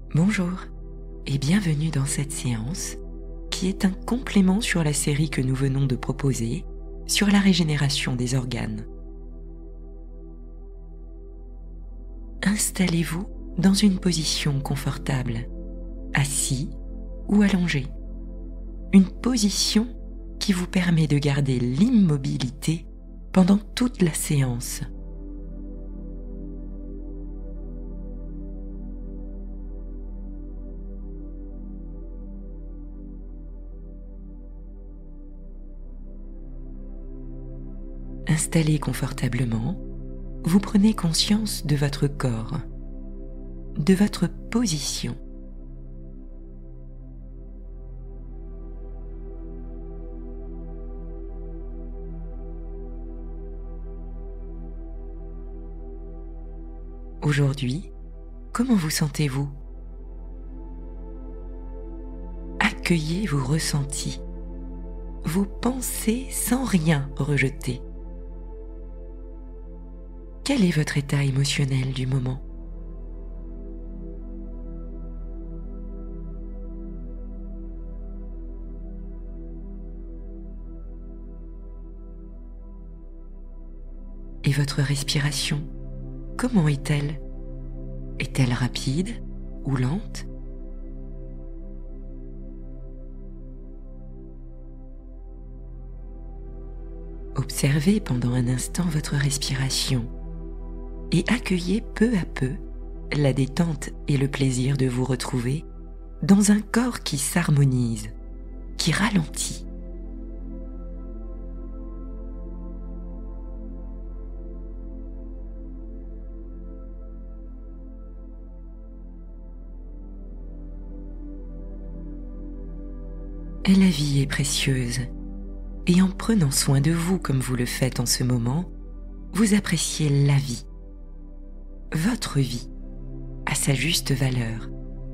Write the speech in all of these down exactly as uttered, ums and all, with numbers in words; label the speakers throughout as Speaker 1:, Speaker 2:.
Speaker 1: Bonjour et bienvenue dans cette séance qui est un complément sur la série que nous venons de proposer sur la régénération des organes. Installez-vous dans une position confortable, assis ou allongé. Une position qui vous permet de garder l'immobilité pendant toute la séance. Installé confortablement, vous prenez conscience de votre corps, de votre position. Aujourd'hui, comment vous sentez-vous? Accueillez vos ressentis, vos pensées sans rien rejeter. Quel est votre état émotionnel du moment? Et votre respiration, comment est-elle? Est-elle rapide ou lente? Observez pendant un instant votre respiration et accueillez peu à peu la détente et le plaisir de vous retrouver dans un corps qui s'harmonise, qui ralentit. La vie est précieuse et en prenant soin de vous comme vous le faites en ce moment, vous appréciez la vie, votre vie, à sa juste valeur.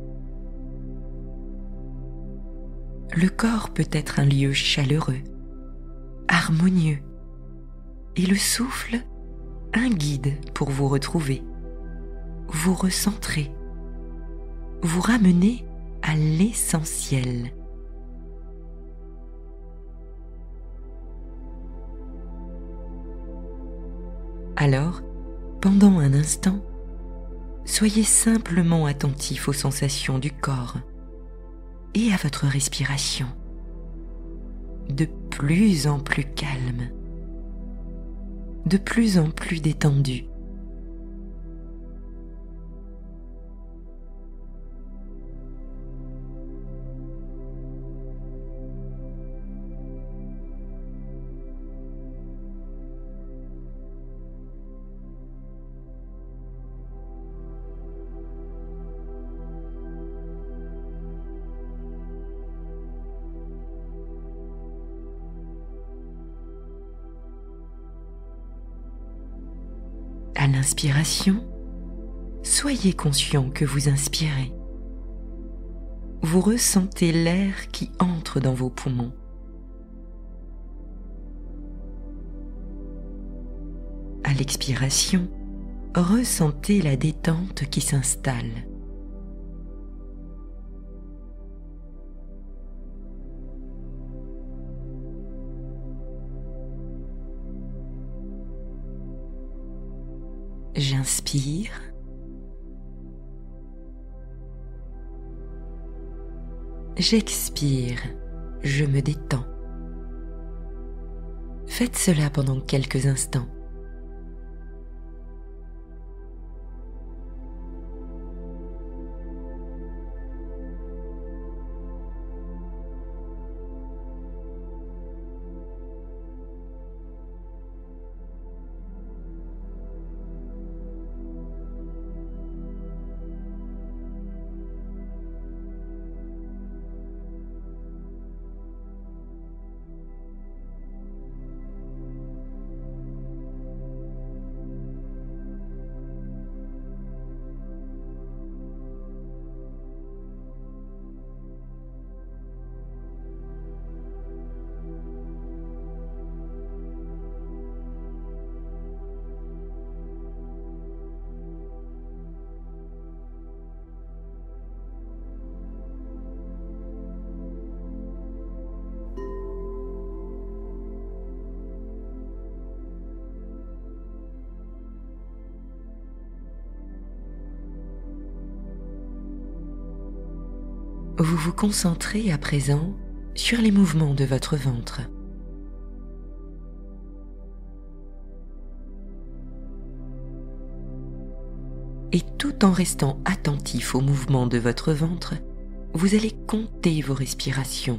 Speaker 1: Le corps peut être un lieu chaleureux, harmonieux, et le souffle, un guide pour vous retrouver, vous recentrer, vous ramener à l'essentiel. Alors, pendant un instant, soyez simplement attentif aux sensations du corps et à votre respiration, de plus en plus calme, de plus en plus détendu. À l'inspiration, soyez conscient que vous inspirez. Vous ressentez l'air qui entre dans vos poumons. À l'expiration, ressentez la détente qui s'installe. J'inspire. J'expire. Je me détends. Faites cela pendant quelques instants. Vous vous concentrez à présent sur les mouvements de votre ventre. Et tout en restant attentif aux mouvements de votre ventre, vous allez compter vos respirations.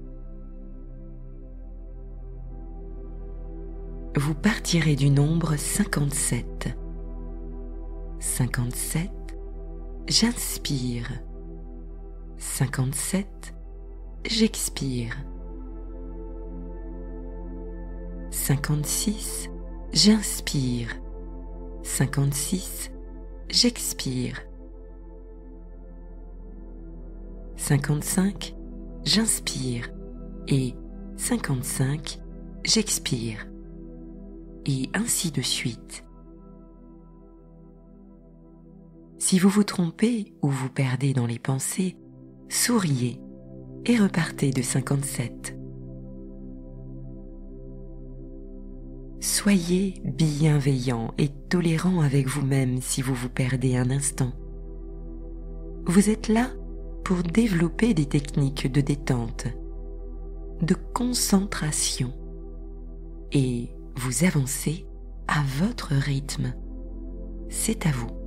Speaker 1: Vous partirez du nombre cinquante-sept. cinquante-sept, j'inspire. cinquante-sept, j'expire. cinquante-six, j'inspire. cinquante-six, j'expire. cinquante-cinq, j'inspire. Et cinquante-cinq, j'expire. Et ainsi de suite. Si vous vous trompez ou vous perdez dans les pensées, souriez et repartez de cinquante-sept. Soyez bienveillant et tolérant avec vous-même si vous vous perdez un instant. Vous êtes là pour développer des techniques de détente, de concentration, et vous avancez à votre rythme. C'est à vous.